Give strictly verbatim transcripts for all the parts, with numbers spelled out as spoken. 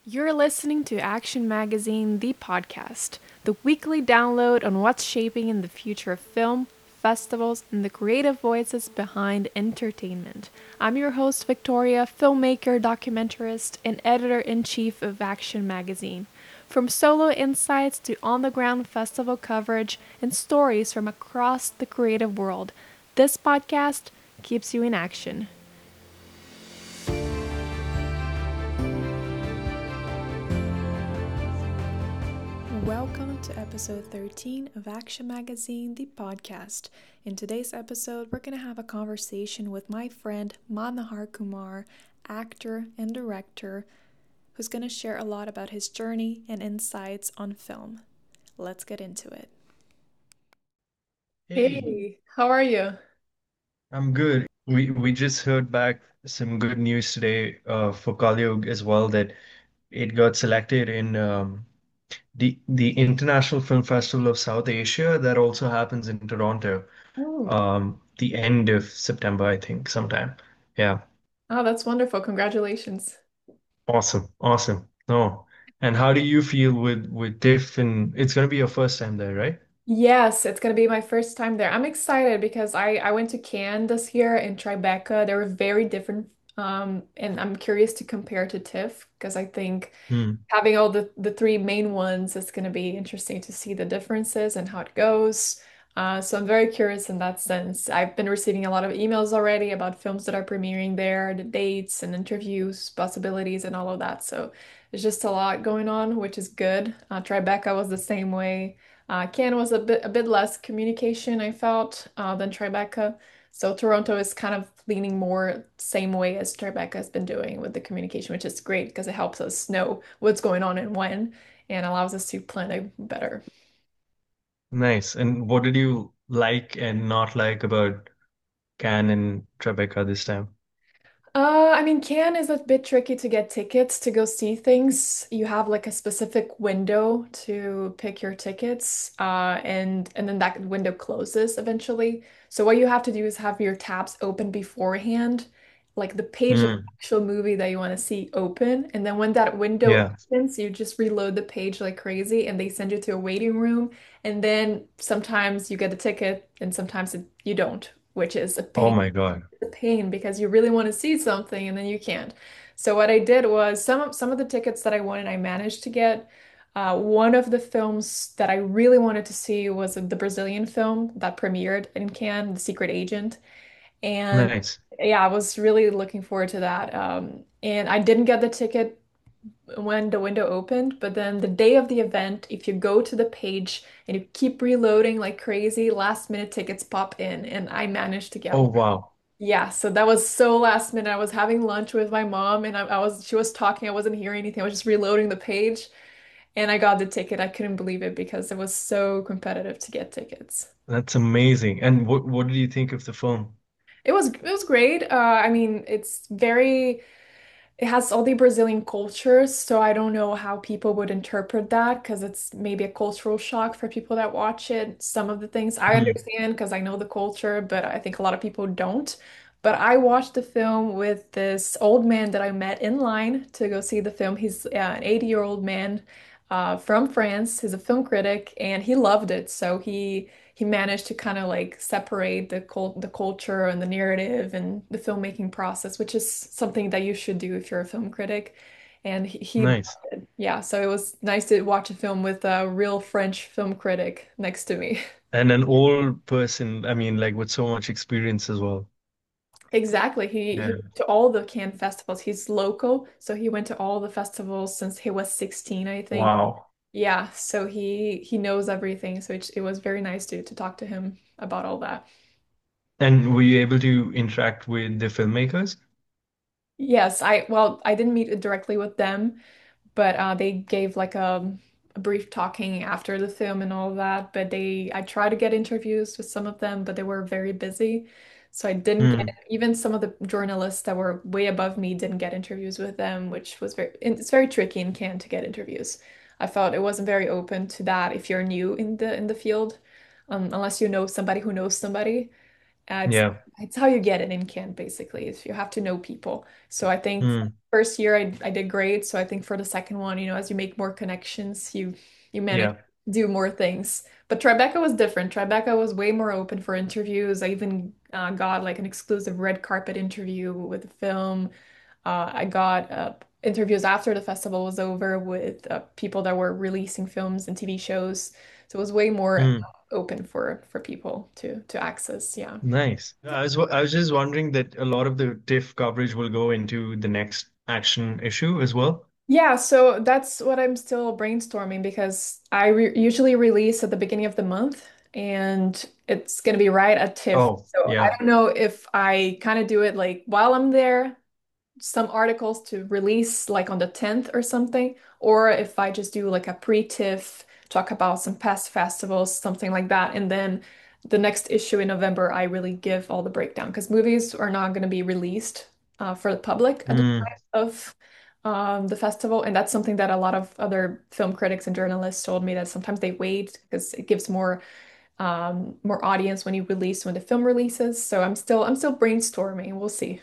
You're listening to Action Magazine, the podcast, the weekly download on what's shaping in the future of film, festivals, and the creative voices behind entertainment. I'm your host, Victoria, filmmaker, documentarist, and editor in chief of Action Magazine. From solo insights to on the ground festival coverage and stories from across the creative world, this podcast keeps you in action. Welcome to episode thirteen of Action Magazine, the podcast. In today's episode, we're going to have a conversation with my friend Manohar Kumar, actor and director, who's going to share a lot about his journey and insights on film. Let's get into it. Hey, Hey, how are you? I'm good. We we just heard back some good news today uh, for Kalyug as well that it got selected in um, the the International Film Festival of South Asia that also happens in Toronto. Oh, Um, the end of September, I think, sometime. Yeah, oh, that's wonderful. Congratulations. awesome, awesome. No, and how do you feel with with TIFF? And it's gonna be your first time there, right? Yes, it's gonna be my first time there. I'm excited because I I went to Cannes this year and Tribeca. They were very different, um, and I'm curious to compare to TIFF because I think Hmm. having all the the three main ones is gonna be interesting to see the differences and how it goes. Uh, so I'm very curious in that sense. I've been receiving a lot of emails already about films that are premiering there, the dates and interviews, possibilities, and all of that. So there's just a lot going on, which is good. Uh, Tribeca was the same way. Uh, Cannes was a bit a bit less communication, I felt, uh, than Tribeca. So Toronto is kind of leaning more same way as Tribeca has been doing with the communication, which is great because it helps us know what's going on and when, and allows us to plan it better. Nice. And what did you like and not like about Cannes and Tribeca this time? Uh, I mean, Cannes is a bit tricky to get tickets to go see things. You have like a specific window to pick your tickets, uh, and and then that window closes eventually. So what you have to do is have your tabs open beforehand, like the page of the Hmm. actual movie that you want to see open, and then when that window Yeah. opens, you just reload the page like crazy, and they send you to a waiting room, and then sometimes you get a ticket, and sometimes it, you don't, which is a Oh pain my God. the pain because you really want to see something and then you can't. So what I did was some of some of the tickets that I wanted, I managed to get. Uh, one of the films that I really wanted to see was the Brazilian film that premiered in Cannes, The Secret Agent. And Nice. yeah, I was really looking forward to that. Um, and I didn't get the ticket when the window opened, but then the day of the event, if you go to the page and you keep reloading like crazy, last minute tickets pop in, and I managed to get Oh one. wow. Yeah, so that was so last minute. I was having lunch with my mom and I, I was she was talking, I wasn't hearing anything. I was just reloading the page and I got the ticket. I couldn't believe it because it was so competitive to get tickets. That's amazing. And what what did you think of the film? It was it was great. Uh, I mean, it's very it has all the Brazilian cultures, so I don't know how people would interpret that because it's maybe a cultural shock for people that watch it. Some of the things I Hmm. understand because I know the culture, but I think a lot of people don't. But I watched the film with this old man that I met in line to go see the film. He's uh, an eighty-year-old man uh, from France. He's a film critic, and he loved it. So he he managed to kind of like separate the cult the culture and the narrative and the filmmaking process, which is something that you should do if you're a film critic. And he, he loved Nice. it. Yeah, so it was nice to watch a film with a real French film critic next to me. And an old person, I mean, like with so much experience as well. Exactly. He he Yeah. went to all the Cannes festivals. He's local, so he went to all the festivals since he was sixteen, I think. Wow. Yeah, so he he knows everything. So it, it was very nice to to talk to him about all that. And were you able to interact with the filmmakers? Yes, I well, I didn't meet directly with them, but uh, they gave like a, a brief talking after the film and all of that. But they, I tried to get interviews with some of them, but they were very busy, so I didn't get Hmm. even some of the journalists that were way above me didn't get interviews with them, which was very it's very tricky in Cannes to get interviews. I felt it wasn't very open to that if you're new in the in the field, um, unless you know somebody who knows somebody. Uh, it's Yeah. it's how you get it in Cannes, basically, is you have to know people. So I think Hmm. first year I, I did great. So I think for the second one, you know, as you make more connections, you you manage Yeah. to do more things. But Tribeca was different. Tribeca was way more open for interviews. I even uh, got like an exclusive red carpet interview with the film. Uh, I got uh, interviews after the festival was over with uh, people that were releasing films and T V shows. So it was way more Mm, open for for people to to access. Yeah. nice. I was I was just wondering that a lot of the TIFF coverage will go into the next action issue as well. Yeah, so that's what I'm still brainstorming because I re usually release at the beginning of the month and it's going to be right at TIFF. Oh, So I yeah. don't know if I kind of do it like while I'm there, some articles to release like on the tenth or something, or if I just do like a pre-TIFF, talk about some past festivals, something like that. And then the next issue in November, I really give all the breakdown because movies are not going to be released uh, for the public at the Mm, time of um, the festival. And that's something that a lot of other film critics and journalists told me that sometimes they wait because it gives more um, more audience when you release when the film releases. So I'm still I'm still brainstorming. We'll see.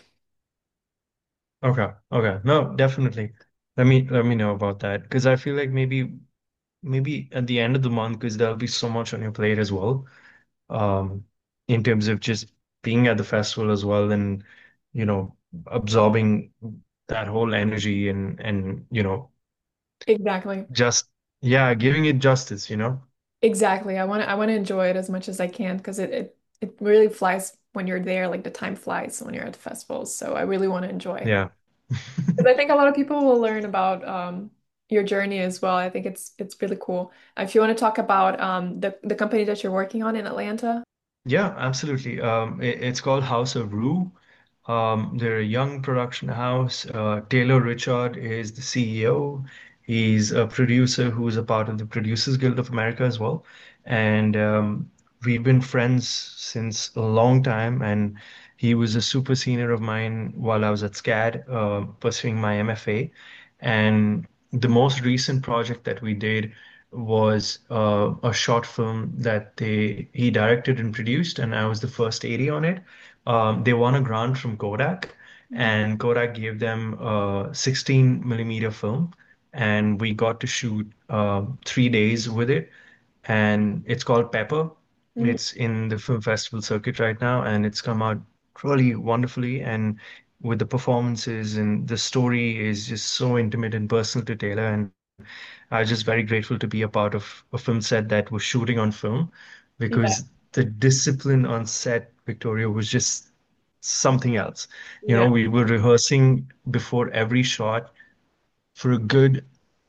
okay. Okay. No, definitely. Let me let me know about that because I feel like maybe maybe at the end of the month because there'll be so much on your plate as well. Um, in terms of just being at the festival as well and you know absorbing that whole energy and and you know Exactly. just yeah, giving it justice, you know? Exactly. I want to I want to enjoy it as much as I can because it, it it really flies when you're there, like the time flies when you're at the festivals. So I really want to enjoy. Yeah. Because I think a lot of people will learn about um your journey as well. I think it's it's really cool. If you want to talk about um the the company that you're working on in Atlanta. Yeah, absolutely. Um, it, it's called House of Rue. Um, they're a young production house. Uh, Taylor Richard is the C E O. He's a producer who's a part of the Producers Guild of America as well. And um, we've been friends since a long time. And he was a super senior of mine while I was at SCAD, uh, pursuing my M F A. And the most recent project that we did was uh, a short film that they he directed and produced, and I was the first A D on it. Um, they won a grant from Kodak, Mhm. and Kodak gave them a sixteen millimeter film, and we got to shoot uh, three days with it. And it's called Pepper. Mhm. It's in the film festival circuit right now, and it's come out really wonderfully. And with the performances and the story is just so intimate and personal to Taylor, and I was just very grateful to be a part of a film set that was shooting on film Yeah. because the discipline on set, Victoria, was just something else. You Yeah. know, we were rehearsing before every shot for a good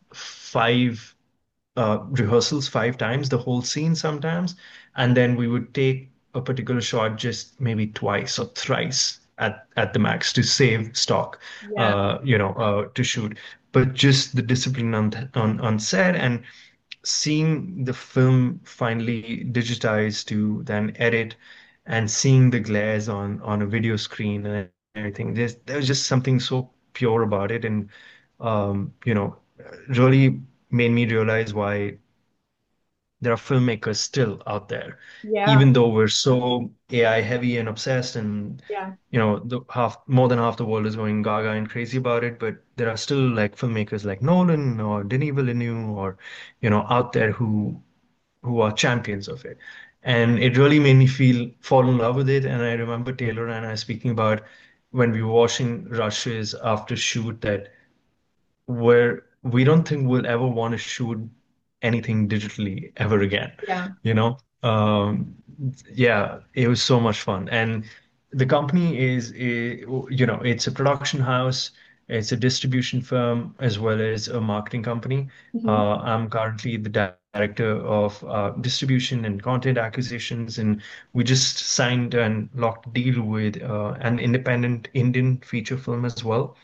five uh, rehearsals, five times, the whole scene sometimes. And then we would take a particular shot just maybe twice or thrice at, at the max to save stock, Yeah. uh, you know, uh, to shoot. But just the discipline on, on, on set and seeing the film finally digitized to then edit and seeing the glares on on a video screen and everything, there's there was just something so pure about it, and um, you know, really made me realize why there are filmmakers still out there, Yeah. even though we're so A I heavy and obsessed, and Yeah. you know, the half more than half the world is going gaga and crazy about it. But there are still like filmmakers like Nolan or Denis Villeneuve or you know out there who who are champions of it. And it really made me feel fall in love with it. And I remember Taylor and I speaking about when we were watching rushes after shoot that where we don't think we'll ever want to shoot anything digitally ever again. Yeah. You know, um, yeah, it was so much fun. And the company is, a, you know, it's a production house, it's a distribution firm, as well as a marketing company. Mhm. Uh, I'm currently the director of uh, distribution and content acquisitions, and we just signed and locked a deal with uh, an independent Indian feature film as well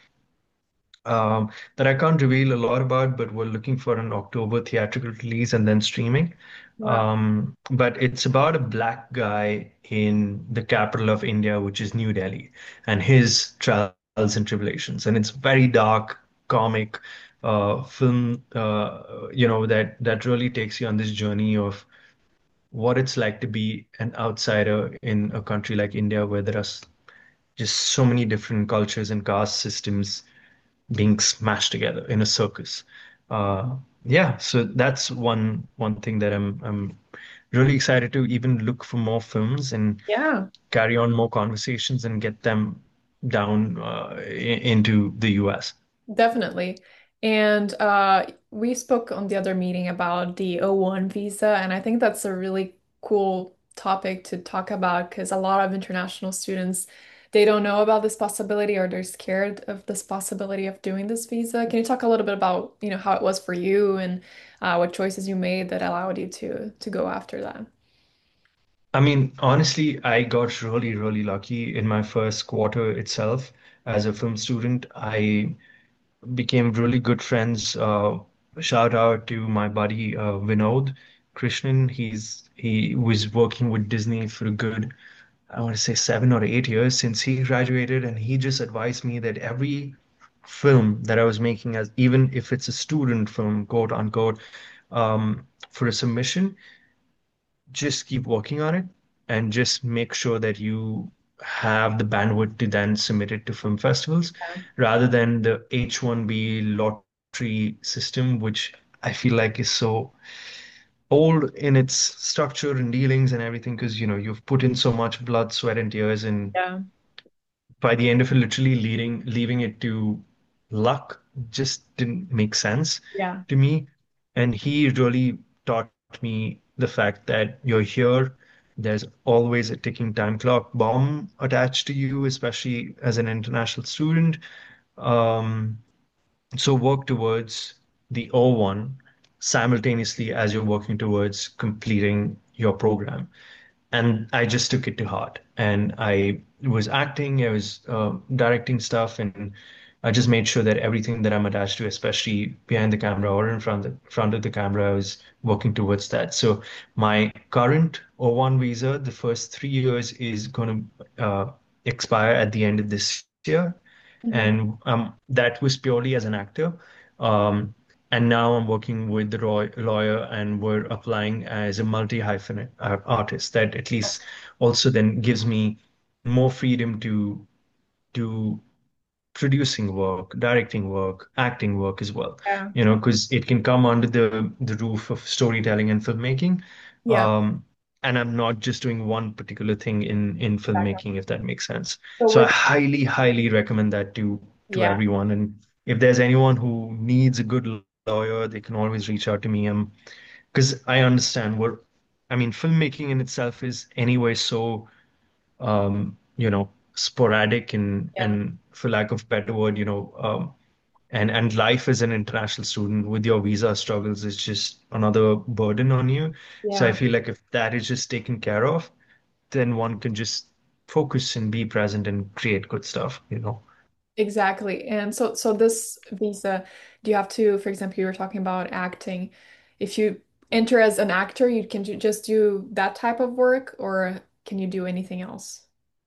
um, that I can't reveal a lot about, but we're looking for an October theatrical release and then streaming. Wow. Um, but it's about a black guy in the capital of India, which is New Delhi, and his trials and tribulations. And it's very dark, comic uh, film, uh, you know, that that really takes you on this journey of what it's like to be an outsider in a country like India, where there are s- just so many different cultures and caste systems being smashed together in a circus. Uh, yeah, so that's one one thing that I'm I'm really excited to even look for more films and Yeah. carry on more conversations and get them down uh, i- into the U S. Definitely. And uh, we spoke on the other meeting about the O one visa, and I think that's a really cool topic to talk about because a lot of international students they don't know about this possibility or they're scared of this possibility of doing this visa. Can you talk a little bit about, you know, how it was for you and uh, what choices you made that allowed you to to go after that? I mean, honestly, I got really, really lucky in my first quarter itself as a film student. I became really good friends. Uh, shout out to my buddy uh, Vinod Krishnan. He's he was working with Disney for a good, I want to say seven or eight years since he graduated, and he just advised me that every film that I was making, as even if it's a student film, quote unquote, um, for a submission, just keep working on it and just make sure that you have the bandwidth to then submit it to film festivals Yeah. rather than the H one B lottery system, which I feel like is so old in its structure and dealings and everything because you know you've put in so much blood, sweat, and tears, and Yeah. by the end of it, literally leading leaving it to luck just didn't make sense Yeah. to me. And he really taught me the fact that you're here. There's always a ticking time clock bomb attached to you, especially as an international student. Um, so work towards the O one simultaneously as you're working towards completing your program. And I just took it to heart. And I was acting, I was uh, directing stuff, and I just made sure that everything that I'm attached to, especially behind the camera or in front of the, front of the camera, I was working towards that. So my current O one visa, the first three years is going to uh, expire at the end of this year. Mhm. And um, that was purely as an actor. Um, and now I'm working with the roy lawyer, and we're applying as a multi-hyphenate uh, artist. That at least also then gives me more freedom to do producing work, directing work, acting work as well. Yeah. You know, because it can come under the the roof of storytelling and filmmaking. Yeah. Um, and I'm not just doing one particular thing in in filmmaking, if that makes sense. So So I with highly, highly recommend that to to yeah. everyone. And if there's anyone who needs a good lawyer, they can always reach out to me. Um, because I understand what I mean, filmmaking in itself is anyway so um, you know, sporadic and Yeah. and for lack of better word, you know, um, and and life as an international student with your visa struggles is just another burden on you. So I Yeah. feel like if that is just taken care of, then one can just focus and be present and create good stuff, you know. Exactly. And so so this visa, do you have to, for example, you were talking about acting. If you enter as an actor, you can ju- just do that type of work, or can you do anything else?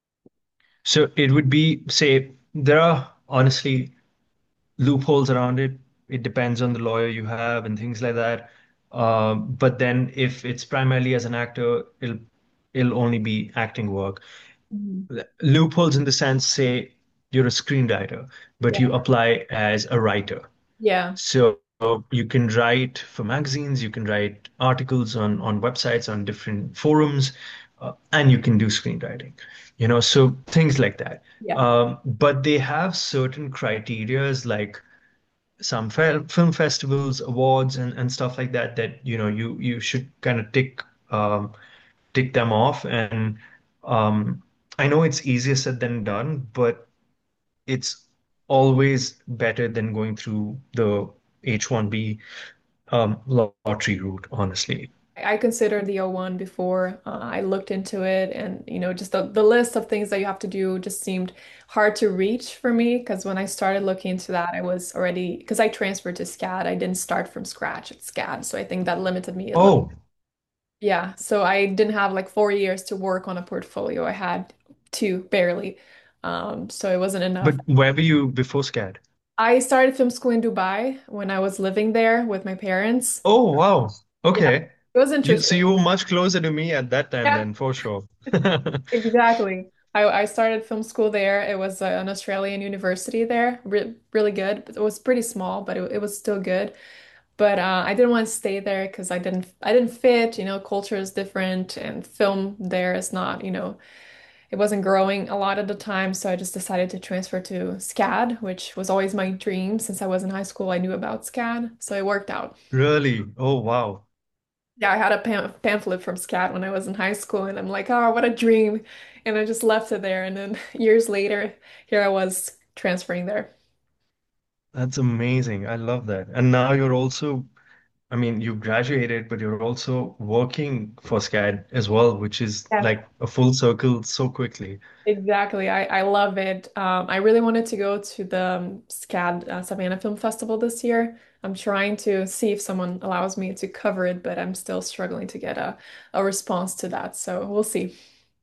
So it would be, say, there are honestly loopholes around it. It depends on the lawyer you have and things like that. Um, but then if it's primarily as an actor, it'll it'll only be acting work. Mhm. Loopholes in the sense, say you're a screenwriter, but Yeah. you apply as a writer. Yeah. So you can write for magazines, you can write articles on on websites, on different forums, uh, and you can do screenwriting. You know, so things like that. Yeah. Um, but they have certain criterias like some fel- film festivals, awards, and, and stuff like that that you know you you should kind of tick um, tick them off. And um, I know it's easier said than done, but it's always better than going through the H one B um, lottery route, honestly. I considered the O one before uh, I looked into it, and you know, just the, the list of things that you have to do just seemed hard to reach for me because when I started looking into that, I was already because I transferred to SCAD. I didn't start from scratch at SCAD, so I think that limited me a little. Oh, Yeah, so I didn't have like four years to work on a portfolio. I had two barely. Um, so it wasn't enough. but where were you before SCAD? I started film school in Dubai when I was living there with my parents. Oh, wow. Yeah, Okay. it was You so interesting. you were much closer to me at that time Yeah, then, for sure. exactly. I, I started film school there. It was uh, an Australian university there, Re really good. It was pretty small, but it, it was still good. But uh, I didn't want to stay there because I didn't I didn't fit. You know, culture is different, and film there is not. You know, it wasn't growing a lot at the time, so I just decided to transfer to SCAD, which was always my dream since I was in high school. I knew about SCAD, so it worked out. Really? Oh, wow. Yeah, I had a pam pamphlet from SCAD when I was in high school, and I'm like, oh, what a dream. And I just left it there. And then years later, here I was transferring there. That's amazing. I love that. And now you're also, I mean, you graduated, but you're also working for SCAD as well, which is Yes. like a full circle so quickly. Exactly. I, I love it. Um, I really wanted to go to the um, SCAD uh, Savannah Film Festival this year. I'm trying to see if someone allows me to cover it, but I'm still struggling to get a, a response to that. So we'll see.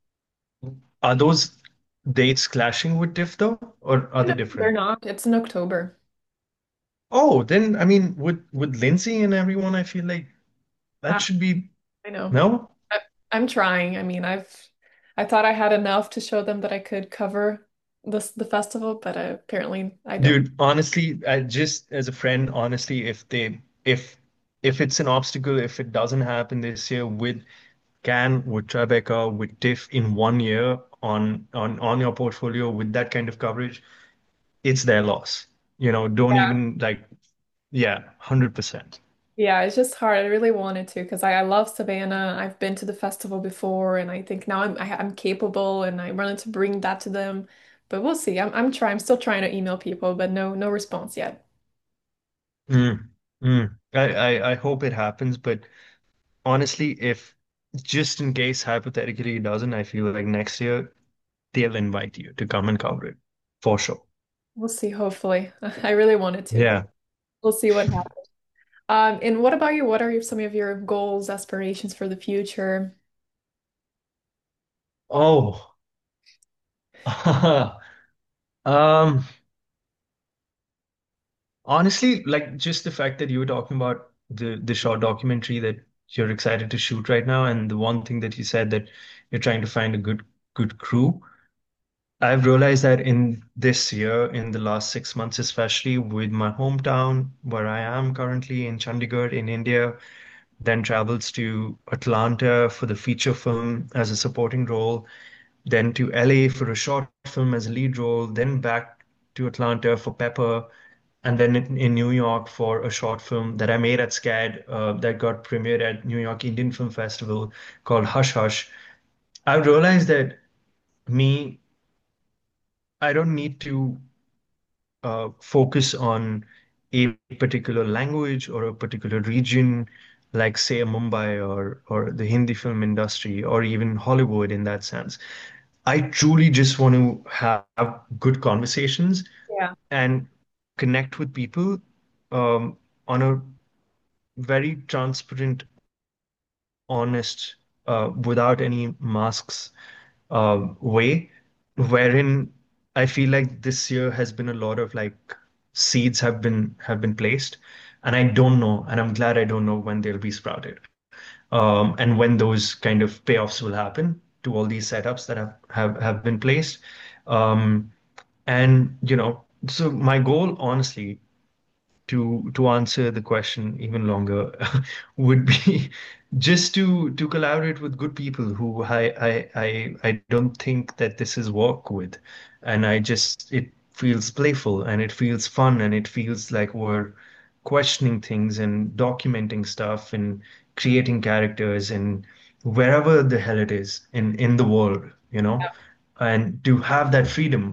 Are those dates clashing with TIFF though, or are they No, they're different? not. It's in October. Oh, then I mean, with with Lindsay and everyone, I feel like that Uh, should be I know. no? I, I'm trying. I mean, I've I thought I had enough to show them that I could cover this the festival, but uh, apparently I don't. Dude, honestly, I just as a friend, honestly, if they if if it's an obstacle, if it doesn't happen this year with Can, with Tribeca, with TIFF in one year on on on your portfolio with that kind of coverage, it's their loss. You know, don't Yeah. even like, yeah, one hundred percent. Yeah, it's just hard. I really wanted to because I, I love Savannah. I've been to the festival before, and I think now I'm I, I'm capable, and I wanted to bring that to them. But we'll see. I'm I'm trying. I'm still trying to email people, but no no response yet. Mm, mm. I, I I hope it happens, but honestly, if just in case hypothetically it doesn't, I feel like next year they'll invite you to come and cover it for sure. We'll see. Hopefully, I really wanted to, but Yeah. we'll see what happens. Um, and what about you? What are your, some of your goals, aspirations for the future? Oh, um, honestly, like just the fact that you were talking about the the short documentary that you're excited to shoot right now, and the one thing that you said that you're trying to find a good good crew. I've realized that in this year, in the last six months, especially with my hometown, where I am currently in Chandigarh in India, then travels to Atlanta for the feature film as a supporting role, then to L A for a short film as a lead role, then back to Atlanta for Pepper, and then in, in New York for a short film that I made at SCAD uh, that got premiered at New York Indian Film Festival called Hush Hush. I realized that me, I don't need to uh, focus on a particular language or a particular region, like say Mumbai or or the Hindi film industry or even Hollywood in that sense. I truly just want to have good conversations Yeah. and connect with people um, on a very transparent, honest, uh, without any masks uh, way, wherein I feel like this year has been a lot of like seeds have been have been placed, and I don't know, and I'm glad I don't know when they'll be sprouted, um, and when those kind of payoffs will happen to all these setups that have have, have been placed. Um, and you know, so my goal, honestly, to to answer the question even longer would be just to to collaborate with good people who I I I I don't think that this is work with, and I just it feels playful and it feels fun and it feels like we're questioning things and documenting stuff and creating characters and wherever the hell it is in in the world, you know, and to have that freedom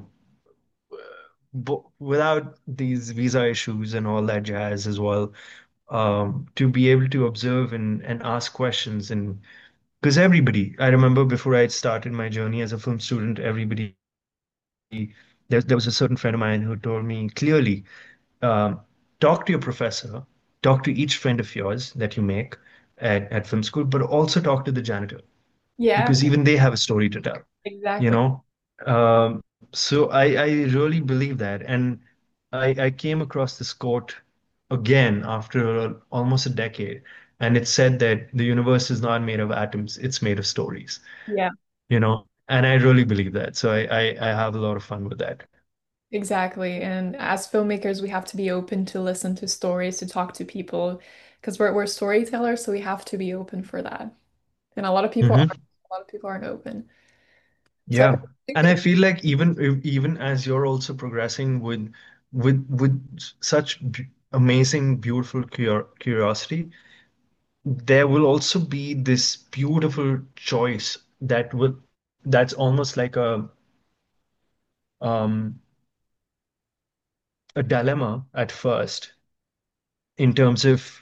but without these visa issues and all that jazz as well, um, to be able to observe and, and ask questions. And because everybody, I remember before I started my journey as a film student, everybody, there, there was a certain friend of mine who told me clearly, um, talk to your professor, talk to each friend of yours that you make at, at film school, but also talk to the janitor Yeah, because even they have a story to tell. you exactly. know. Um, so I, I really believe that. And I, I came across this quote again after almost a decade, and it said that the universe is not made of atoms, it's made of stories, Yeah. you know. And I really believe that. So I, I, I have a lot of fun with that. Exactly. And as filmmakers, we have to be open to listen to stories, to talk to people, because we're we're storytellers, so we have to be open for that. And a lot of people Hmm. aren't, a lot of people aren't open. So I Yeah. And think, I feel like even even as you're also progressing with with with such b amazing, beautiful cur curiosity, there will also be this beautiful choice that will that's almost like a um a dilemma at first in terms of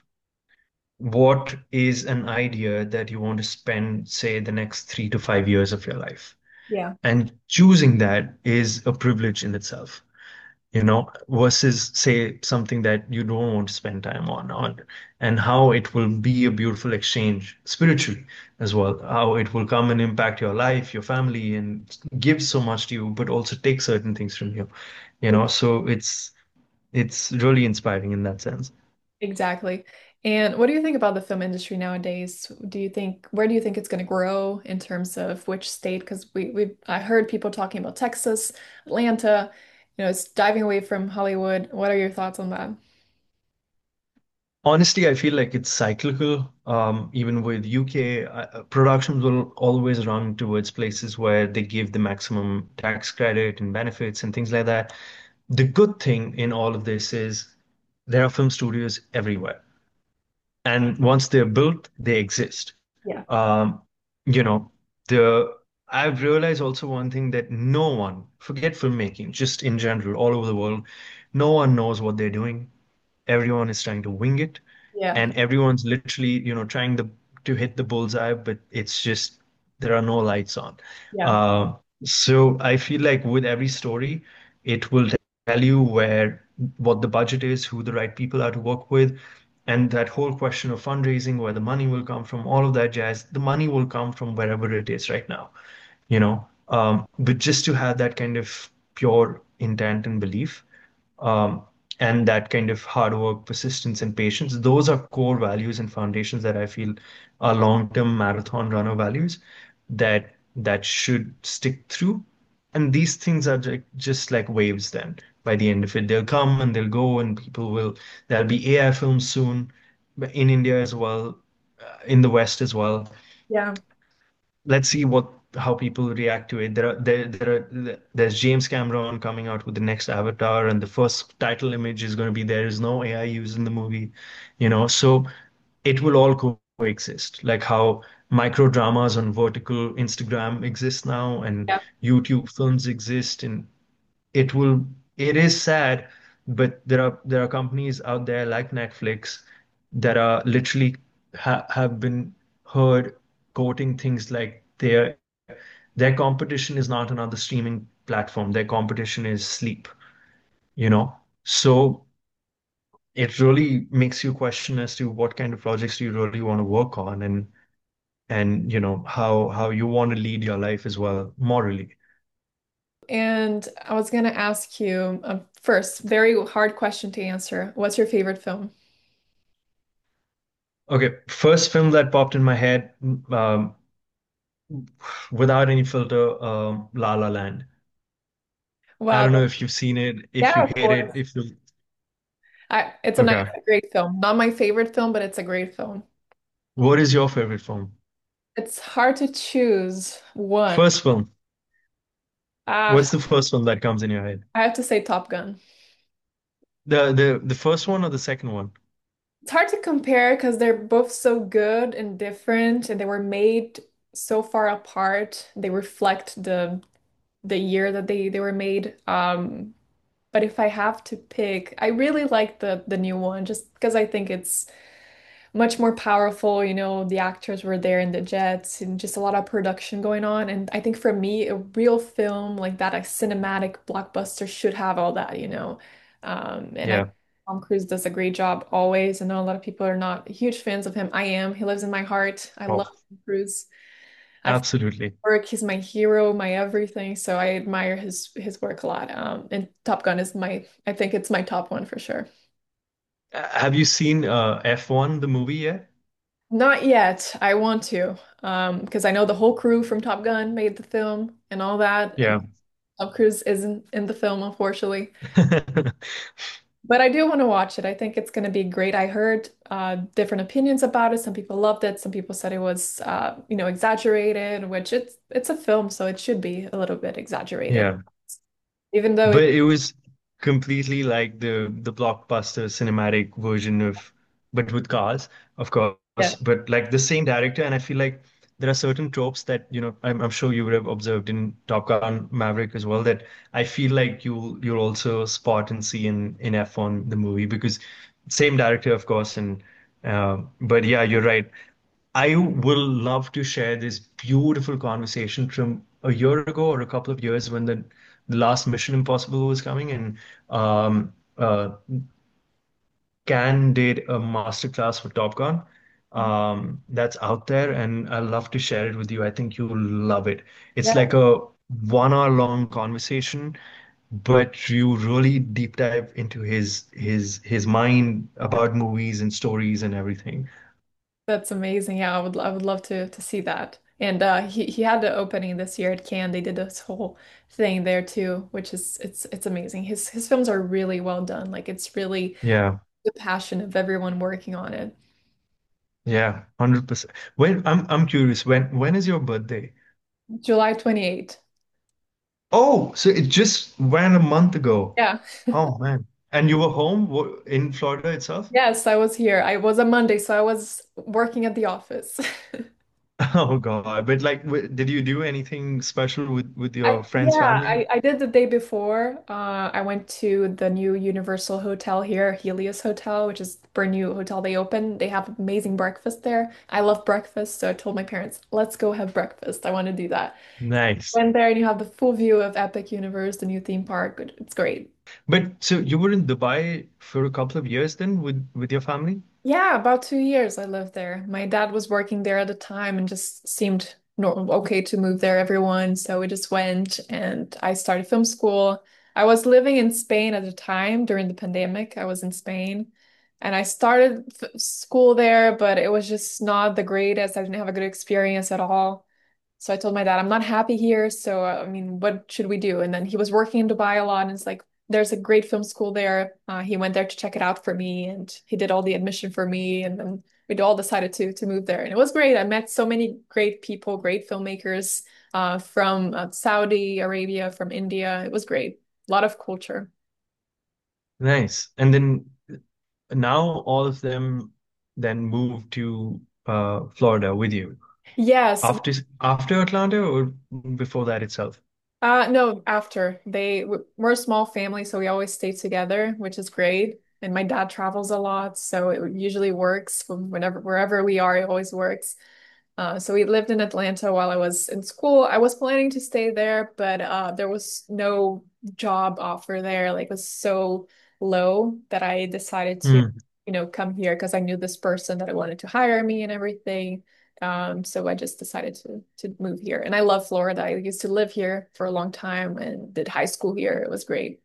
what is an idea that you want to spend, say, the next three to five years of your life. yeah, And choosing that is a privilege in itself, you know, versus say something that you don't want to spend time on, on and how it will be a beautiful exchange spiritually as well, how it will come and impact your life, your family, and give so much to you, but also take certain things from you, you know, so it's it's really inspiring in that sense. exactly. And what do you think about the film industry nowadays? Do you think where do you think it's going to grow in terms of which state? Because we we I heard people talking about Texas, Atlanta, you know, it's diving away from Hollywood. What are your thoughts on that? Honestly, I feel like it's cyclical. Um, even with U K, uh, productions will always run towards places where they give the maximum tax credit and benefits and things like that. The good thing in all of this is there are film studios everywhere. And once they're built, they exist. Yeah. Um, you know, the I've realized also one thing that no one, forget filmmaking, just in general, all over the world, no one knows what they're doing. Everyone is trying to wing it, Yeah. and everyone's literally, you know, trying the to hit the bullseye, but it's just there are no lights on. Yeah. Uh, so I feel like with every story, it will tell you where what the budget is, who the right people are to work with, and that whole question of fundraising, where the money will come from, all of that jazz. The money will come from wherever it is right now, you know. Um, but just to have that kind of pure intent and belief, um, and that kind of hard work, persistence, and patience, those are core values and foundations that I feel are long-term marathon runner values that that should stick through. And these things are ju- just like waves then. By the end of it, they'll come and they'll go, and people will, there'll be A I films soon, but in India as well, uh, in the West as well. Yeah. Let's see what how people react to it. There are there there are there's James Cameron coming out with the next Avatar, and the first title image is going to be there is no A I used in the movie, you know. So it will all co coexist, like how micro dramas on vertical Instagram exist now, and Yeah. YouTube films exist, and it will it is sad, but there are there are companies out there like Netflix that are literally ha have been heard quoting things like their their competition is not another streaming platform. Their competition is sleep, you know? So it really makes you question as to what kind of projects do you really want to work on, and and you know how how you want to lead your life as well morally. And I was gonna ask you uh, first, very hard question to answer. What's your favorite film? Okay, first film that popped in my head, um, without any filter, um, La La Land. I Wow. don't know if you've seen it, if Yeah, you of hate it, course. if you I, it's a nice, okay. a great film. Not my favorite film, but it's a great film. What is your favorite film? It's hard to choose one. First film. Ah, What's the first film that comes in your head? I have to say Top Gun. The the the first one or the second one? It's hard to compare because they're both so good and different, and they were made so far apart. They reflect the the year that they they were made. Um, but if I have to pick, I really like the the new one just because I think it's much more powerful. You know, the actors were there in the jets and just a lot of production going on. And I think for me, a real film like that, a cinematic blockbuster should have all that, you know. Um, and I Yeah. Tom Cruise does a great job always. I know a lot of people are not huge fans of him. I am. He lives in my heart. I love Oh, Tom Cruise. I absolutely. work, he's my hero, my everything. So I admire his his work a lot. Um, and Top Gun is my, I think it's my top one for sure. Uh, Have you seen uh, F one, the movie yet? Not yet. I want to, um, because I know the whole crew from Top Gun made the film and all that, and Yeah. Tom Cruise isn't in the film, unfortunately. But I do want to watch it. I think it's going to be great. I heard uh, different opinions about it. Some people loved it. Some people said it was, uh, you know, exaggerated, which it's it's a film, so it should be a little bit exaggerated, Yeah. even though But it, it was completely like the the blockbuster cinematic version of, but with cars, of yeah, course, but like the same director. And I feel like there are certain tropes that, you know, I'm, I'm sure you would have observed in Top Gun Maverick as well, that I feel like you'll you'll also spot and see in in F one the movie, because same director, of course. And uh, but yeah, you're right. I will love to share this beautiful conversation from a year ago or a couple of years when the, the last Mission Impossible was coming, and um, uh, Can did a masterclass for Top Gun. Um, that's out there, and I'd love to share it with you. I think you'll love it. It's yeah, like a one hour long conversation, but you really deep dive into his his his mind about movies and stories and everything. that's amazing. Yeah, I would I would love to to see that. And uh, he he had the opening this year at Cannes. They did this whole thing there too, which is it's it's amazing. His his films are really well done. Like it's really Yeah. the passion of everyone working on it. Yeah, one hundred percent. When I'm I'm curious, when when is your birthday? July twenty-eighth. Oh, so it just went a month ago. Yeah. Oh man. And you were home wo- in Florida itself? Yes, I was here. I was a Monday, so I was working at the office. Oh God. But like, w did you do anything special with with I your friend's yeah, family? I, I did the day before. Uh, I went to the new Universal Hotel here, Helios Hotel, which is a brand new hotel they opened. They have amazing breakfast there. I love breakfast, so I told my parents, let's go have breakfast. I want to do that. Nice. Went there and you have the full view of Epic Universe, the new theme park. It's great. But so you were in Dubai for a couple of years then with with your family? Yeah, about two years I lived there. My dad was working there at the time and just seemed normal, okay to move there, everyone. So we just went and I started film school. I was living in Spain at the time during the pandemic. I was in Spain and I started f school there, but it was just not the greatest. I didn't have a good experience at all. So I told my dad, I'm not happy here. So, uh, I mean, what should we do? And then he was working in Dubai a lot. And it's like, there's a great film school there. Uh, he went there to check it out for me and he did all the admission for me. And then we all decided to, to move there. And it was great. I met so many great people, great filmmakers uh, from uh, Saudi Arabia, from India. It was great. A lot of culture. Nice. And then now all of them then moved to uh Florida with you. Yes, After after Atlanta or before that itself? Uh, no, after they we're a small family, so we always stay together, which is great. And my dad travels a lot, so it usually works from whenever wherever we are, it always works. Uh, so we lived in Atlanta while I was in school. I was planning to stay there, but uh, there was no job offer there. Like it was so low that I decided to, Hmm. you know, come here because I knew this person that I wanted to hire me and everything. Um, so I just decided to to move here. And I love Florida. I used to live here for a long time and did high school here. It was great.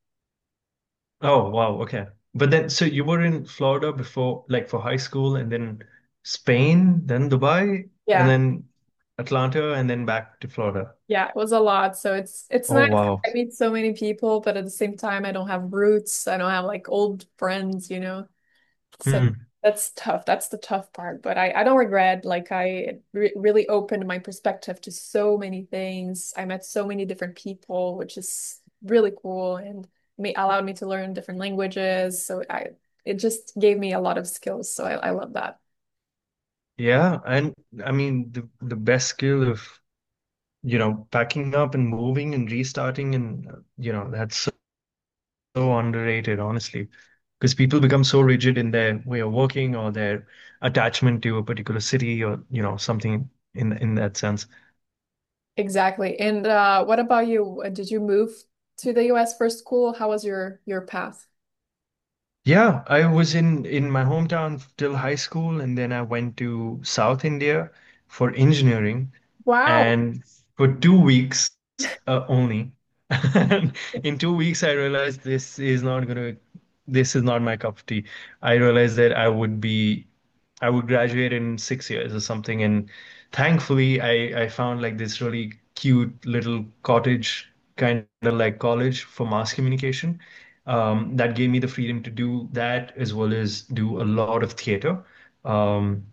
Oh, wow. Okay. But then, so you were in Florida before, like for high school, and then Spain, then Dubai, and Yeah. then Atlanta, and then back to Florida. Yeah, it was a lot. So it's it's Oh, nice. wow. I meet so many people, but at the same time, I don't have roots. I don't have like old friends, you know. So Hmm. that's tough. That's the tough part. But I, I don't regret. Like I re really opened my perspective to so many things. I met so many different people, which is really cool and may allowed me to learn different languages. So I it just gave me a lot of skills. So I, I love that. Yeah. And I mean, the, the best skill of, you know, packing up and moving and restarting, and, uh, you know, that's so, so underrated, honestly. Because people become so rigid in their way of working or their attachment to a particular city or, you know, something in in that sense. Exactly. And uh, what about you? Uh, Did you move to the U S for school? How was your your path? Yeah, I was in in my hometown till high school, and then I went to South India for engineering, Wow. and for two weeks uh, only. And in two weeks, I realized this is not gonna, this is not my cup of tea. I realized that I would be I would graduate in six years or something. And thankfully, I, I found like this really cute little cottage kind of like college for mass communication. Um, that gave me the freedom to do that as well as do a lot of theater. Um,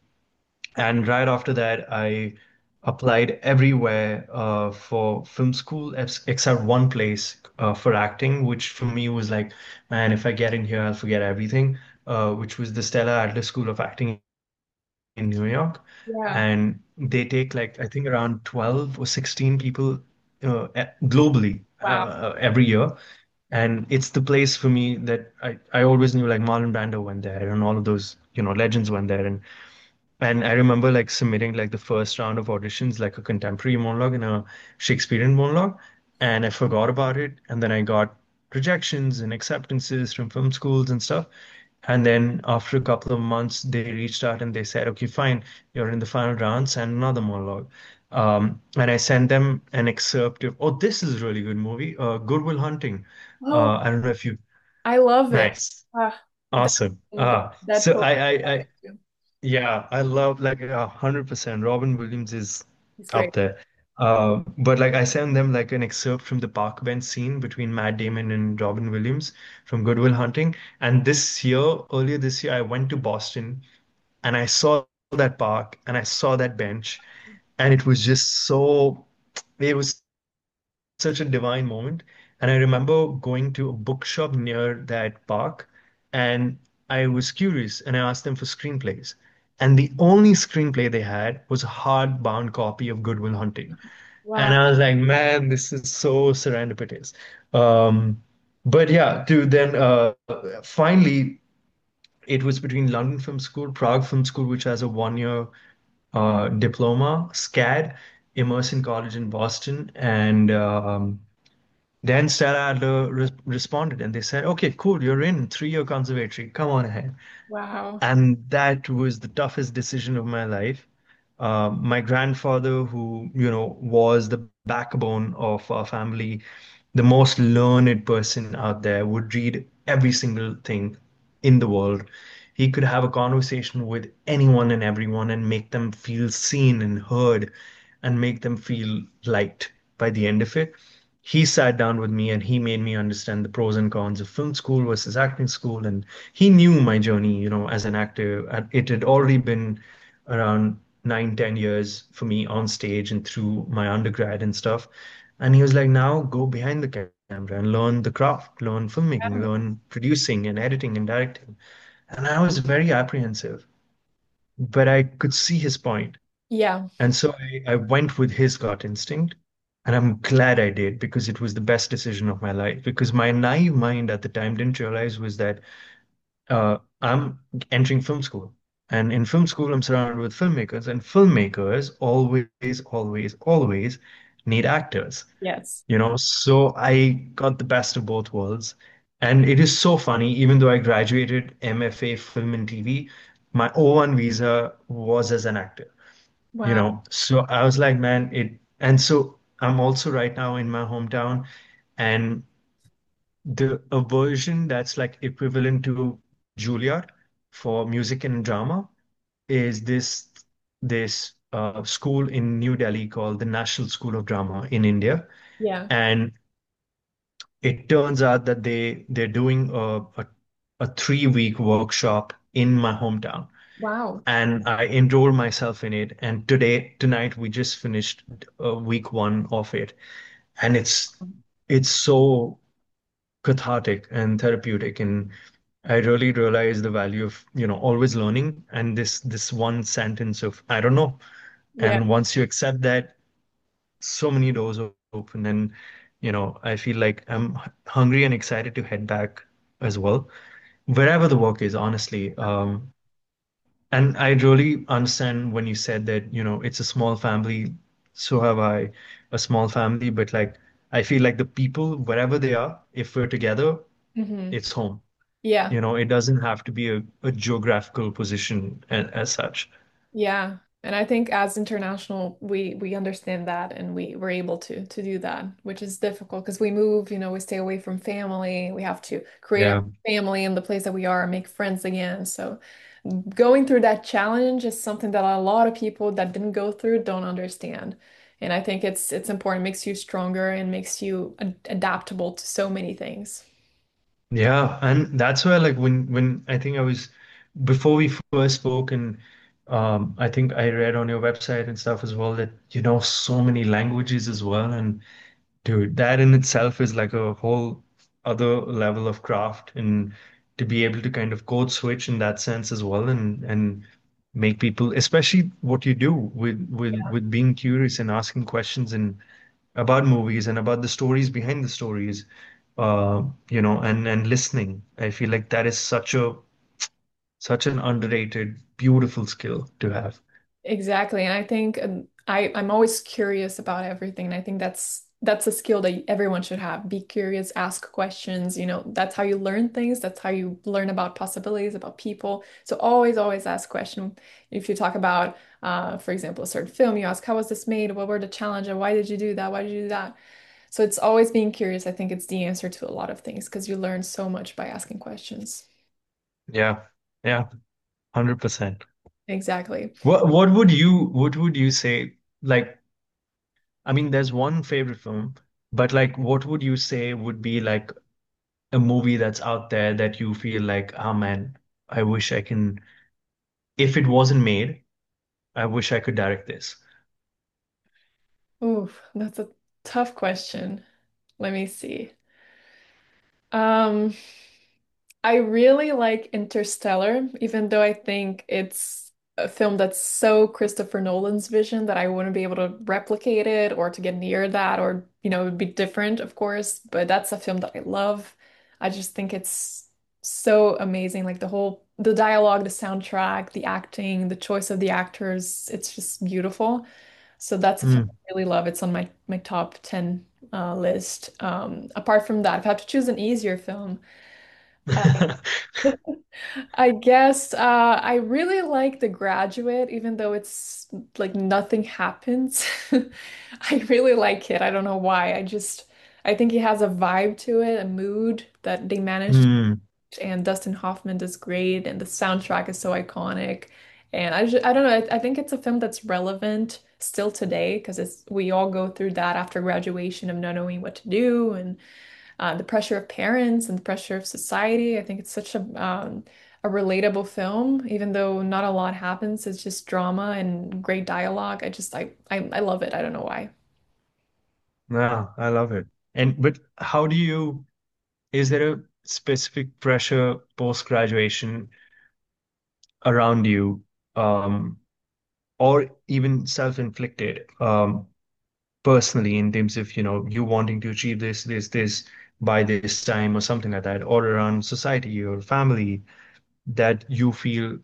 and right after that, I applied everywhere uh, for film school ex- except one place uh, for acting, which for me was like, man, if I get in here, I'll forget everything, uh, which was the Stella Adler School of Acting in New York. Yeah. And they take like, I think around twelve or sixteen people uh, e- globally Wow. uh, every year. And it's the place for me that I, I always knew like Marlon Brando went there and all of those, you know, legends went there. And and I remember like submitting like the first round of auditions, like a contemporary monologue and a Shakespearean monologue. And I forgot about it. And then I got rejections and acceptances from film schools and stuff. And then after a couple of months, they reached out and they said, okay, fine, you're in the final round, send another monologue. Um, and I sent them an excerpt of, oh, this is a really good movie, uh, Good Will Hunting. Oh, Uh, I don't know if you, I love it. nice, Ah, that, awesome. that, Uh, that so post. I, I, I yeah, I love like a hundred percent. Robin Williams is It's up great. there. Uh, but like I sent them like an excerpt from the park bench scene between Matt Damon and Robin Williams from Good Will Hunting. And this year, earlier this year, I went to Boston and I saw that park and I saw that bench, and it was just so. It was such a divine moment. And I remember going to a bookshop near that park, and I was curious and I asked them for screenplays. And the only screenplay they had was a hardbound copy of Good Will Hunting. And Wow. I was like, man, this is so serendipitous. Um, but yeah, to then uh, finally, it was between London Film School, Prague Film School, which has a one-year uh, diploma, SCAD, Emerson College in Boston, and um, then Stella Adler re responded and they said, okay, cool, you're in three-year conservatory. Come on ahead. Wow. And that was the toughest decision of my life. Uh, my grandfather, who, you know, was the backbone of our family, the most learned person out there, would read every single thing in the world. He could have a conversation with anyone and everyone and make them feel seen and heard and make them feel liked by the end of it. He sat down with me and he made me understand the pros and cons of film school versus acting school. And he knew my journey, you know, as an actor. And it had already been around nine, ten years for me on stage and through my undergrad and stuff. And he was like, now go behind the camera and learn the craft, learn filmmaking, learn producing and editing and directing. And I was very apprehensive, but I could see his point. Yeah. And so I, I went with his gut instinct. And I'm glad I did because it was the best decision of my life. Because my naive mind at the time didn't realize was that uh, I'm entering film school. And in film school, I'm surrounded with filmmakers, and filmmakers always, always, always need actors, Yes. you know? So I got the best of both worlds. And it is so funny, even though I graduated M F A Film and T V, my O one visa was as an actor, you Wow. know? So I was like, man, it, and so I'm also right now in my hometown, and the a version that's like equivalent to Juilliard for music and drama is this this uh, school in New Delhi called the National School of Drama in India. Yeah. And it turns out that they they're doing a a, a three week workshop in my hometown. Wow. And I enrolled myself in it. And today, tonight, we just finished uh, week one of it. And it's it's so cathartic and therapeutic. And I really realized the value of, you know, always learning and this this one sentence of I don't know. Yeah. And once you accept that, so many doors are open. And, you know, I feel like I'm h- hungry and excited to head back as well, wherever the work is, honestly. Um, and I really understand when you said that, you know, it's a small family. So have I, a small family, but like I feel like the people, wherever they are, if we're together, Hmm. it's home. Yeah. You know, it doesn't have to be a, a geographical position as, as such. Yeah. And I think as international, we we understand that and we we're able to to do that, which is difficult because we move, you know, we stay away from family. We have to create our Yeah. family in the place that we are and make friends again. So going through that challenge is something that a lot of people that didn't go through don't understand. And I think it's it's important, makes you stronger and makes you ad adaptable to so many things. Yeah, and that's why like when when I think I was before we first spoke and um I think I read on your website and stuff as well that you know so many languages as well and dude that in itself is like a whole other level of craft and to be able to kind of code switch in that sense as well and and make people especially what you do with with with being curious and asking questions and about movies and about the stories behind the stories, uh, you know, and and listening. I feel like that is such a such an underrated, beautiful skill to have. Exactly. And I think um, I I'm always curious about everything. And I think that's that's a skill that everyone should have. Be curious, ask questions, you know, that's how you learn things. That's how you learn about possibilities, about people. So always, always ask questions. If you talk about, uh, for example, a certain film, you ask, how was this made? What were the challenges? Why did you do that? Why did you do that? So it's always being curious. I think it's the answer to a lot of things because you learn so much by asking questions. Yeah, yeah, one hundred percent. Exactly. What what would you what would you say like I mean there's one favorite film, but like what would you say would be like a movie that's out there that you feel like, oh man, I wish I can if it wasn't made, I wish I could direct this. Ooh, that's a tough question. Let me see. Um, I really like Interstellar, even though I think it's a film that's so Christopher Nolan's vision that I wouldn't be able to replicate it or to get near that, or, you know, it would be different, of course. But that's a film that I love. I just think it's so amazing. Like the whole, the dialogue, the soundtrack, the acting, the choice of the actors, it's just beautiful. So that's a film Hmm. I really love. It's on my my top ten uh, list. Um, apart from that, if I have to choose an easier film, uh, I guess uh, I really like The Graduate, even though it's like nothing happens. I really like it. I don't know why. I just I think it has a vibe to it, a mood that they managed, Hmm. and Dustin Hoffman does great, and the soundtrack is so iconic. And I just, I don't know. I, I think it's a film that's relevant still today because it's we all go through that after graduation of not knowing what to do and uh, the pressure of parents and the pressure of society. I think it's such a um, a relatable film, even though not a lot happens. It's just drama and great dialogue. I just I I, I love it. I don't know why. No, I love it. And but how do you, is there a specific pressure post-graduation around you, um, or even self-inflicted, um, personally in terms of, you know, you wanting to achieve this, this, this by this time or something like that, or around society or family that you feel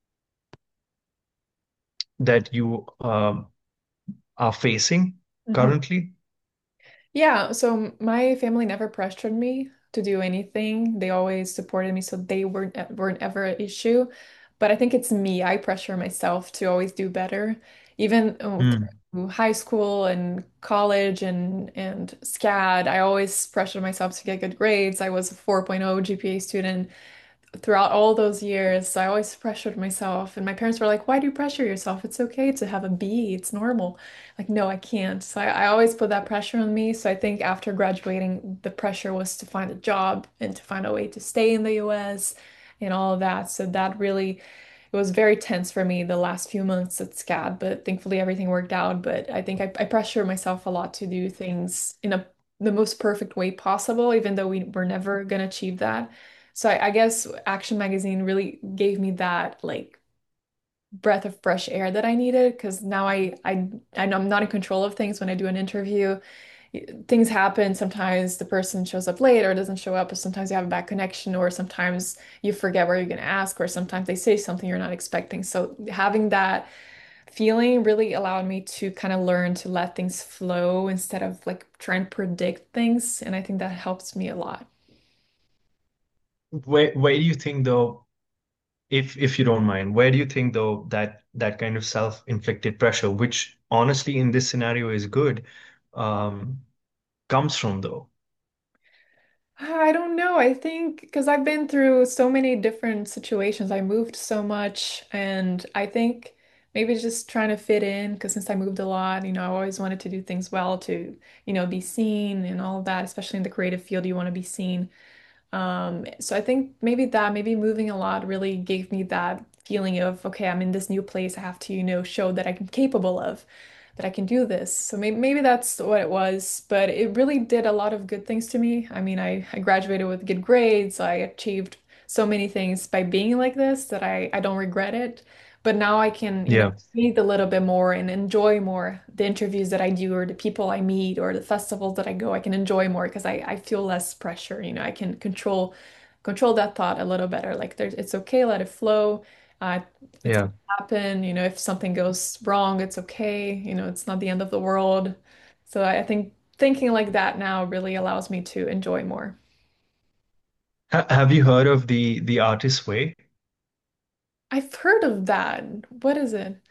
that you um, are facing Mhm. currently? Yeah, so my family never pressured me to do anything. They always supported me, so they weren't e, weren't ever an issue. But I think it's me. I pressure myself to always do better. Even uh, Hmm. through high school and college and and SCAD, I always pressured myself to get good grades. I was a 4.0 G P A student throughout all those years, I always pressured myself. And my parents were like, why do you pressure yourself? It's okay to have a B, it's normal. Like, no, I can't. So I, I always put that pressure on me. So I think after graduating, the pressure was to find a job and to find a way to stay in the U S and all of that. So that really, it was very tense for me the last few months at SCAD, but thankfully everything worked out. But I think I, I pressure myself a lot to do things in a the most perfect way possible, even though we were never gonna achieve that. So I, I guess Action Magazine really gave me that like breath of fresh air that I needed because now I I I know I'm not in control of things when I do an interview. Things happen. Sometimes the person shows up late or doesn't show up, or sometimes you have a bad connection, or sometimes you forget what you're going to ask, or sometimes they say something you're not expecting. So having that feeling really allowed me to kind of learn to let things flow instead of like trying to predict things. And I think that helps me a lot. Where where do you think though, if if you don't mind, where do you think though that that kind of self-inflicted pressure, which honestly in this scenario is good, um, comes from though? I don't know. I think because I've been through so many different situations, I moved so much, and I think maybe just trying to fit in because since I moved a lot, you know, I always wanted to do things well to, you know, be seen and all of that, especially in the creative field, you want to be seen. Um, so I think maybe that, maybe moving a lot really gave me that feeling of, okay, I'm in this new place. I have to, you know, show that I'm capable of, that I can do this. So maybe maybe that's what it was, but it really did a lot of good things to me. I mean, I, I graduated with good grades. I achieved so many things by being like this that I, I don't regret it. But now I can, you know, Yeah, breathe a little bit more and enjoy more the interviews that I do or the people I meet or the festivals that I go. I can enjoy more because I, I feel less pressure. You know, I can control control that thought a little better. Like there's it's okay, let it flow. Uh, it's yeah. gonna happen. You know, if something goes wrong, it's okay. You know, it's not the end of the world. So I, I think thinking like that now really allows me to enjoy more. Ha have you heard of the the artist's way? I've heard of that. What is it?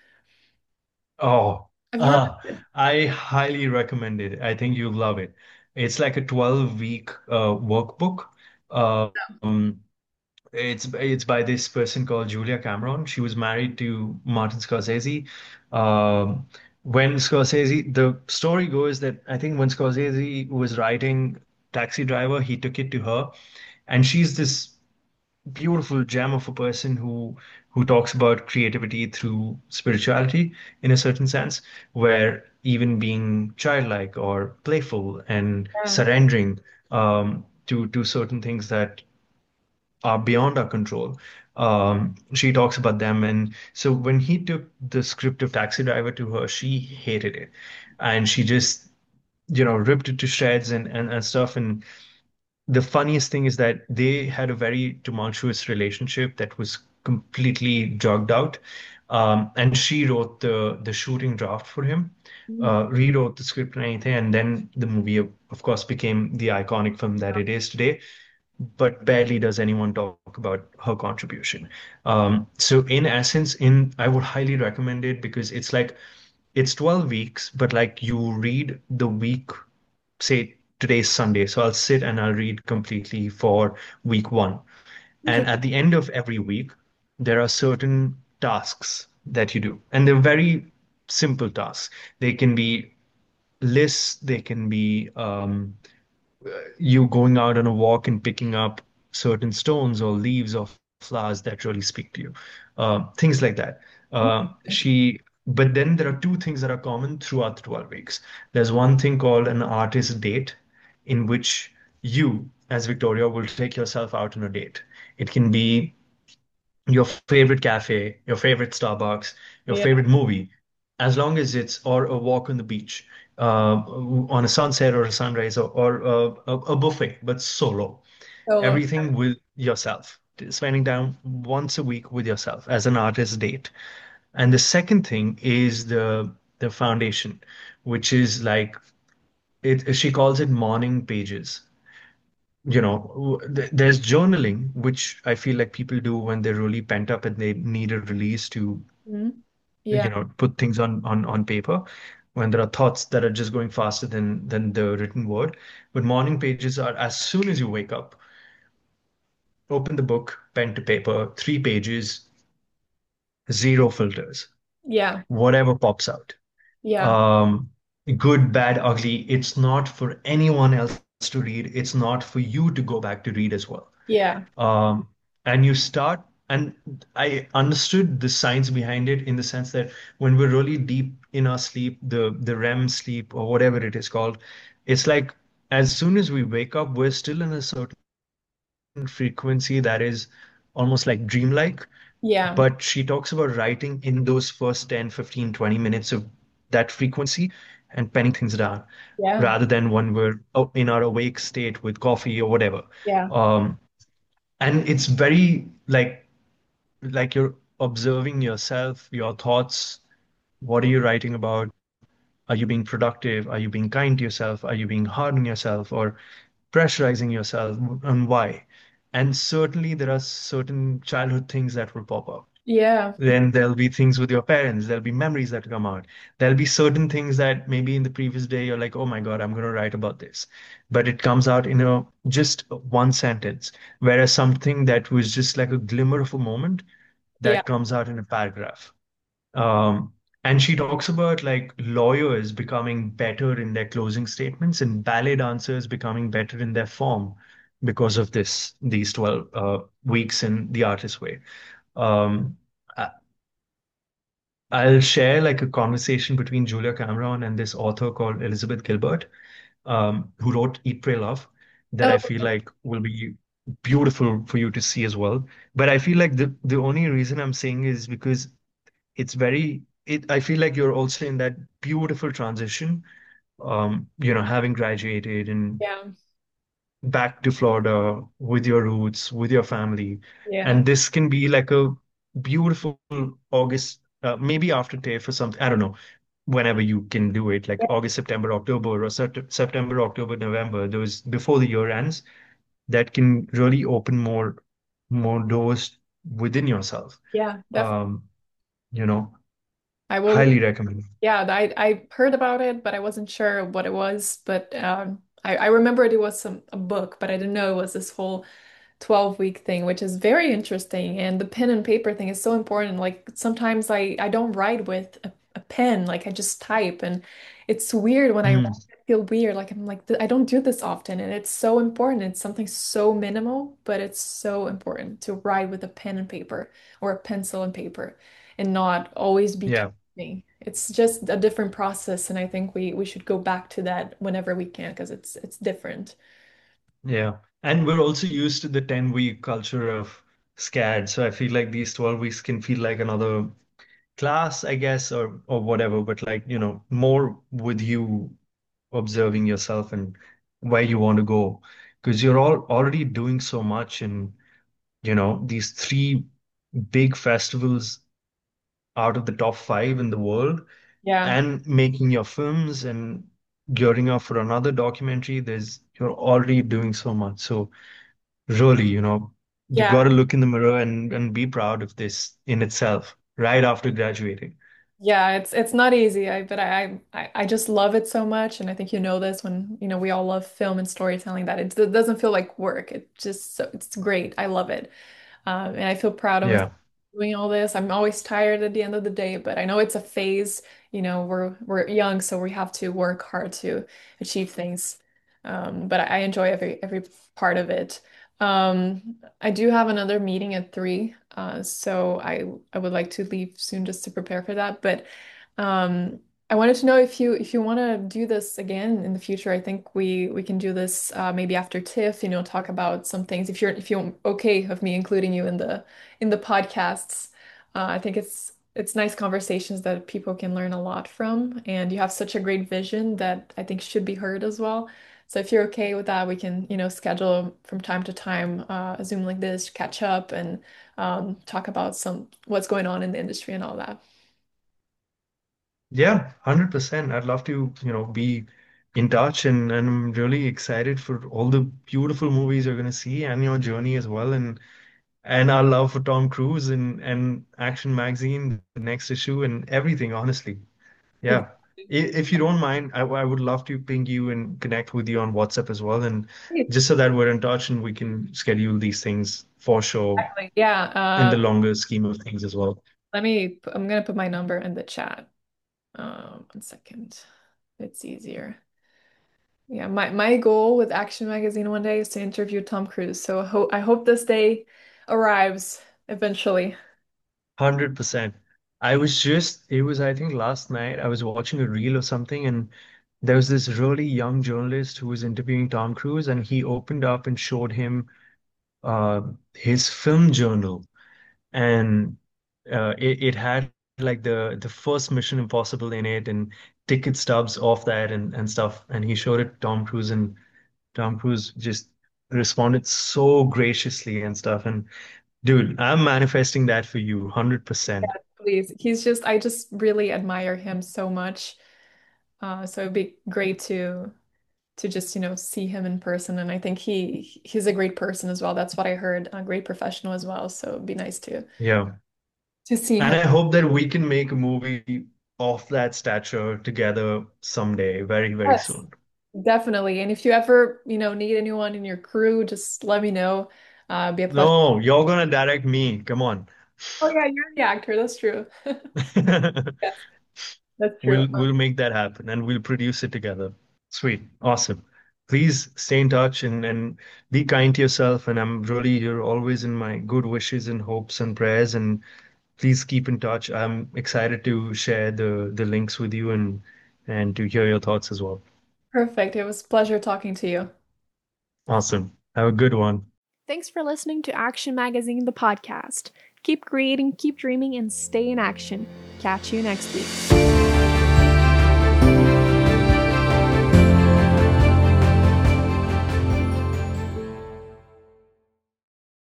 Oh, I've heard uh, of it. I highly recommend it. I think you'll love it. It's like a twelve week uh, workbook. Uh, Um, it's it's by this person called Julia Cameron. She was married to Martin Scorsese. Um, when Scorsese, the story goes that I think when Scorsese was writing Taxi Driver, he took it to her, and she's this beautiful gem of a person who who talks about creativity through spirituality in a certain sense, where even being childlike or playful and Yeah. surrendering um, to to certain things that are beyond our control. Um, she talks about them, and so when he took the script of Taxi Driver to her, she hated it, and she just you know ripped it to shreds and and, and stuff. And the funniest thing is that they had a very tumultuous relationship that was completely drugged out. Um, and she wrote the the shooting draft for him, Mm. uh, rewrote the script and anything, and then the movie, of of course, became the iconic film that it is today. But barely does anyone talk about her contribution. Um, so in essence, in I would highly recommend it because it's like it's twelve weeks, but like you read the week, say today's Sunday, so I'll sit and I'll read completely for week one. And Interesting. at the end of every week, there are certain tasks that you do. And they're very simple tasks. They can be lists, they can be um, you going out on a walk and picking up certain stones or leaves or flowers that really speak to you. Uh, things like that. Uh, she, but then there are two things that are common throughout the twelve weeks. There's one thing called an artist date, in which you, as Victoria, will take yourself out on a date. It can be your favorite cafe, your favorite Starbucks, your Yeah. favorite movie, as long as it's or a walk on the beach, uh, on a sunset or a sunrise, or, or uh, a, a buffet, but solo. Solo. Everything with yourself, spending time once a week with yourself as an artist date. And the second thing is the the foundation, which is like it. She calls it morning pages. You know, th- there's journaling, which I feel like people do when they're really pent up and they need a release to, Mhm. you Yeah. know, put things on on on paper when there are thoughts that are just going faster than than the written word. But morning pages are as soon as you wake up, open the book, pen to paper, three pages, zero filters, Yeah. whatever pops out. Yeah. Um, good, bad, ugly. It's not for anyone else to read. It's not for you to go back to read as well. Yeah. Um, and you start, and I understood the science behind it in the sense that when we're really deep in our sleep, the the R E M sleep or whatever it is called, it's like as soon as we wake up, we're still in a certain frequency that is almost like dreamlike. Yeah. But she talks about writing in those first ten, fifteen, twenty minutes of that frequency and penning things down Yeah. rather than when we're oh, in our awake state with coffee or whatever. Yeah. Um, and it's very like like you're observing yourself, your thoughts. What are you writing about? Are you being productive? Are you being kind to yourself? Are you being hard on yourself or pressurizing yourself? And why? And certainly there are certain childhood things that will pop up. Yeah. Then there'll be things with your parents. There'll be memories that come out. There'll be certain things that maybe in the previous day you're like, oh my God, I'm going to write about this. But it comes out in a just one sentence. Whereas something that was just like a glimmer of a moment Yeah. that comes out in a paragraph. Um, and she talks about like lawyers becoming better in their closing statements and ballet dancers becoming better in their form because of this, these twelve uh, weeks in the artist way. Um, I- I'll share like a conversation between Julia Cameron and this author called Elizabeth Gilbert, um, who wrote Eat, Pray, Love, that Oh, I feel like will be beautiful for you to see as well. But I feel like the the only reason I'm saying is because it's very it I feel like you're also in that beautiful transition, um, you know, having graduated and yeah. back to Florida with your roots, with your family. Yeah. And this can be like a beautiful August, uh, maybe after TAFE or something. I don't know, whenever you can do it, like August, September, October, or Sept September, October, November, those before the year ends, that can really open more more doors within yourself. Yeah, definitely. Um, you know, I will. highly recommend. Yeah, I I heard about it, but I wasn't sure what it was. But um, I I remembered it was some a book, but I didn't know it was this whole twelve week thing, which is very interesting. And the pen and paper thing is so important. Like sometimes I I don't write with a, a pen, like I just type, and it's weird when I write, Mm, I feel weird. Like I'm like I don't do this often, and it's so important. It's something so minimal, but it's so important to write with a pen and paper or a pencil and paper, and not always be yeah. typing. It's just a different process, and I think we we should go back to that whenever we can because it's it's different. Yeah. And we're also used to the ten week culture of SCAD. So I feel like these twelve weeks can feel like another class, I guess, or or whatever, but like, you know, more with you observing yourself and where you want to go. Because you're all already doing so much and, you know, these three big festivals out of the top five in the world Yeah. and making your films and gearing up for another documentary, there's you're already doing so much. So really, you know, you Yeah. got to look in the mirror and, and be proud of this in itself right after graduating. Yeah, it's it's not easy. I but I I I just love it so much, and I think you know this when you know we all love film and storytelling that it, it doesn't feel like work. It just so it's great. I love it. Um, and I feel proud of us Yeah. doing all this. I'm always tired at the end of the day, but I know it's a phase. You know, we're we're young, so we have to work hard to achieve things. Um, but I enjoy every every part of it. Um, I do have another meeting at three, uh, so I I would like to leave soon just to prepare for that. But um, I wanted to know if you if you want to do this again in the future. I think we we can do this uh, maybe after TIFF, you know, talk about some things. If you're if you're okay of me including you in the in the podcasts, uh, I think it's it's nice conversations that people can learn a lot from, and you have such a great vision that I think should be heard as well. So if you're okay with that, we can, you know, schedule from time to time uh, a Zoom like this to catch up and um, talk about some what's going on in the industry and all that. Yeah, one hundred percent. I'd love to, you know, be in touch and, and I'm really excited for all the beautiful movies you're going to see and your journey as well. And and our love for Tom Cruise and, and Action Magazine, the next issue and everything, honestly. Yeah. I- If you don't mind, I, I would love to ping you and connect with you on WhatsApp as well. And Exactly. just so that we're in touch and we can schedule these things for sure Yeah, in uh, the longer scheme of things as well. let me, I'm gonna put my number in the chat. Um, one second. It's easier. Yeah, my, my goal with Action Magazine one day is to interview Tom Cruise. So I hope I hope this day arrives eventually. one hundred percent. I was just, it was, I think last night, I was watching a reel or something, and there was this really young journalist who was interviewing Tom Cruise, and he opened up and showed him uh, his film journal. And uh, it, it had like the, the first Mission Impossible in it and ticket stubs off that and, and stuff. And he showed it to Tom Cruise, and Tom Cruise just responded so graciously and stuff. And dude, I'm manifesting that for you, one hundred percent. Please. He's just I just really admire him so much. Uh, so it'd be great to to just, you know, see him in person. And I think he he's a great person as well. That's what I heard. A great professional as well. So it'd be nice to Yeah. to see And him. I hope that we can make a movie of that stature together someday, very, very Yes, soon. definitely. And if you ever, you know, need anyone in your crew, just let me know. Uh, be a pleasure. No, you're gonna direct me. Come on. Oh yeah, you're the actor. That's true. Yes, that's true. We'll we'll make that happen and we'll produce it together. Sweet. Awesome. Please stay in touch and, and be kind to yourself. And I'm really, you're always in my good wishes and hopes and prayers. And please keep in touch. I'm excited to share the the links with you and and to hear your thoughts as well. Perfect. It was a pleasure talking to you. Awesome. Have a good one. Thanks for listening to Action Magazine, the podcast. Keep creating, keep dreaming, and stay in action. Catch you next week.